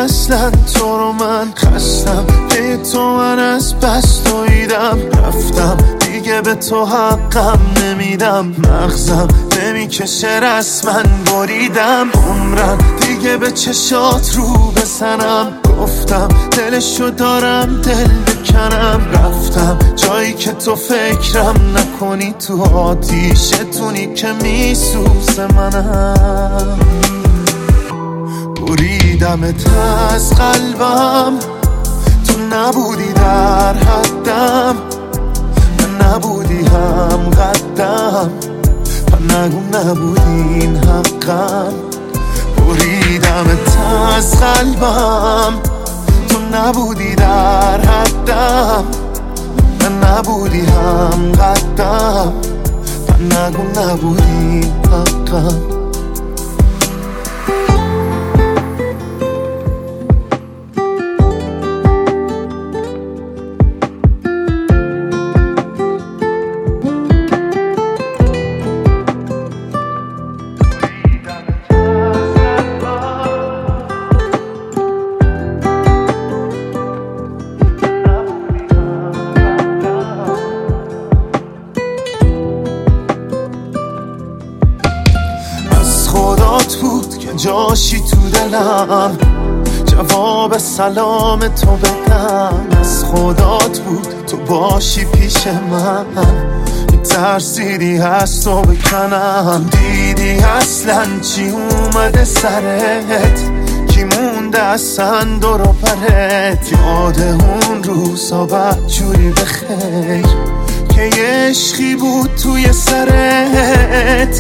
اصلا تو رو من خستم به تو من از بس دویدم رفتم دیگه به تو حقم نمیدم مغزم نمیکشه رسما بریدم عمرم دیگه به چشات رو بزنم گفتم دلشو دارم دل بکنم رفتم جایی که تو فکرم نکنی تو آتیشتونی که میسوزه منم بریدمت از قلبم تو نبودی در حدم من نبودی هم قدم نگو نبودین حقم بریدمت از قلبم تو نبودی در حدم من نبودی هم قدم نگو نبودین حقم خدات بود که جاشی تو دلم جواب سلام تو بدم از خدات بود تو باشی پیش من ترسیدی از تو بکنم دیدی اصلا چی اومده سرت کی مونده اصلا دور و برت یاد اون روزا بدجوری بخیر که یه عشقی بود توی سرت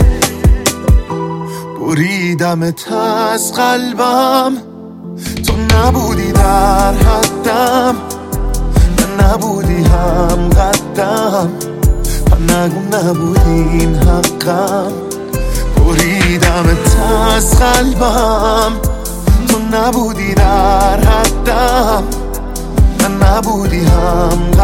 بریدمت از قلبم تو نبودی در حدم من نبودی هم قدم نگو نبودین حقم بریدمت از قلبم تو نبودی در حدم من نبودی هم